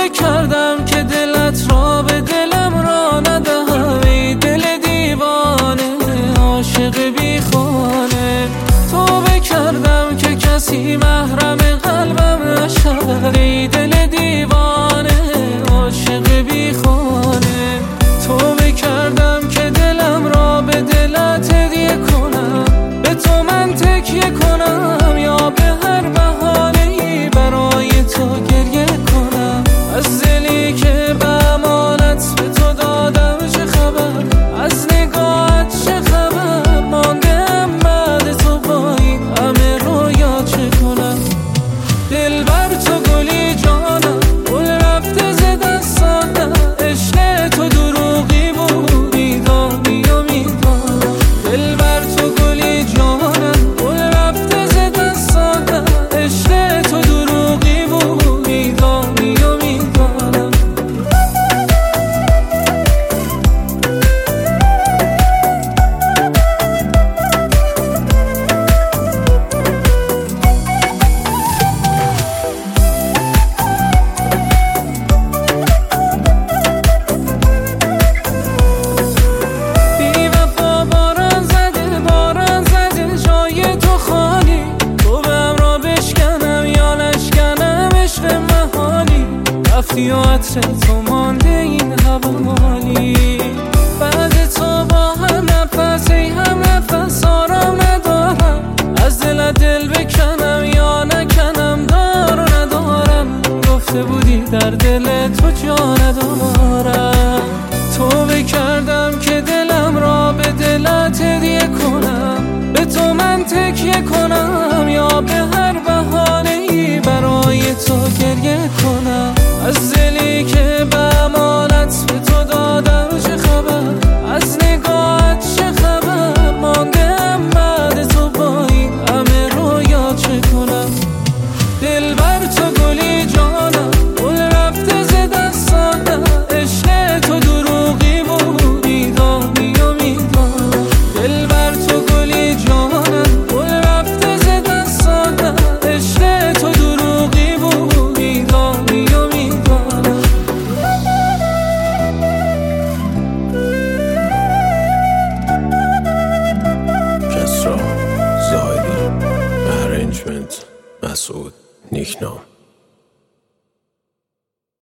بکردم که دلت را به دلم را ندهم، ای دل دیوانه عاشق بی خانه. تو بکردم که کسی محرم قلبم نشود، ای دل دیوانه عاشق بی خانه. تو بکردم که دلم را به دلت هدیه کنم، به تو من تکیه کنم، یا به هر بهانه‌ای برای تو گریه کنم. از دلی که به امانت به تو دادم چه خبر، از نگاهت چه خبر، ماندم بعد تو با این همه رویا چه کنم. دل بر تو گلی جانم، گل رفته ز دستانم، عشق تو دروغی بود میدانی و میدانم. دل بر تو گلی جانم، گل رفته ز دستانم، عشق تو دروغی بود میدانی و میدانم. رفتی و عطر تو مانده این حوالی، بعد تو با هم نفس ای هم نفس آرام ندارم. از دلت دل بکنم یا نکنم دار و ندارم، گفته بودی در دل تو جا ندارم. تو بکردم که دلم را به دلت هدیه کنم، به تو من تکیه کنم،